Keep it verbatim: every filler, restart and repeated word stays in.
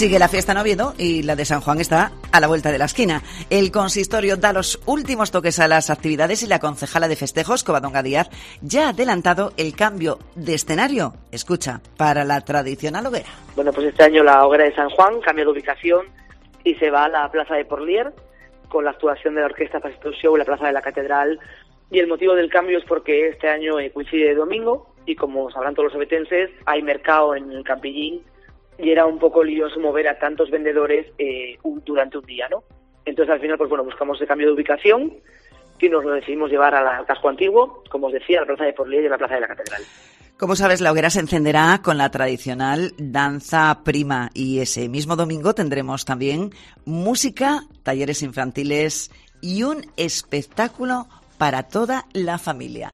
Sigue la fiesta en Oviedo y la de San Juan está a la vuelta de la esquina. El consistorio da los últimos toques a las actividades y la concejala de festejos, Covadonga Díaz, ya ha adelantado el cambio de escenario, escucha, para la tradicional hoguera. Bueno, pues este año la hoguera de San Juan cambia de ubicación y se va a la Plaza de Porlier con la actuación de la Orquesta Pacific Show en la Plaza de la Catedral. Y el motivo del cambio es porque este año eh, coincide de domingo y, como sabrán todos los obetenses, hay mercado en el Campillín y era un poco lioso mover a tantos vendedores eh, un, durante un día, ¿no? Entonces, al final, pues bueno, buscamos el cambio de ubicación y nos lo decidimos llevar a la, al casco antiguo, como os decía, a la Plaza de Porlier y a la Plaza de la Catedral. Como sabes, la hoguera se encenderá con la tradicional danza prima y ese mismo domingo tendremos también música, talleres infantiles y un espectáculo para toda la familia.